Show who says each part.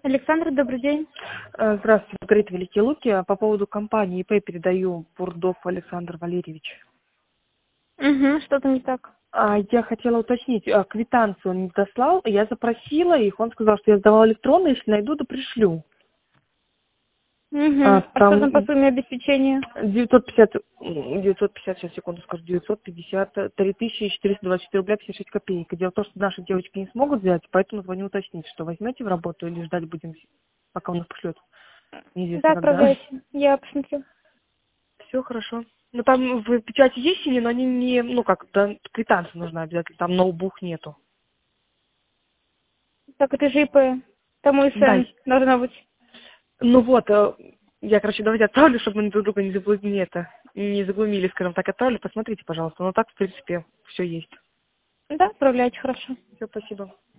Speaker 1: Александр, добрый день.
Speaker 2: Здравствуйте, Маргарита Великие Луки. По поводу компании ИП передаю Бурдов Александр Валерьевич.
Speaker 1: Угу, что-то не так.
Speaker 2: Я хотела уточнить, квитанцию он не дослал, я запросила их, он сказал, что я сдавала электронно, если найду, то пришлю.
Speaker 1: Угу. А что там по
Speaker 2: Там
Speaker 1: сумме обеспечения?
Speaker 2: 950, сейчас секунду скажу, 953 424 рубля 56 копеек. Дело в том, что наши девочки не смогут взять, поэтому звоню уточнить, что возьмете в работу или ждать будем, пока он нас пошлет.
Speaker 1: Да,
Speaker 2: Неизвестно когда.
Speaker 1: отправляйте. Я посмотрю.
Speaker 2: Все хорошо. Ну там в печати есть синие, но они не, ну как, да, квитанция нужна обязательно, там ноутбук нету.
Speaker 1: Так, это же ИП. Там
Speaker 2: Да.
Speaker 1: УСН должна быть.
Speaker 2: Ну вот, я, короче, давайте отправлю, чтобы мы друг друга не заблудили не заглумили, скажем так, отправлю. Посмотрите, пожалуйста. Ну так, в принципе, все есть.
Speaker 1: Да, отправляйте, хорошо.
Speaker 2: Все, спасибо.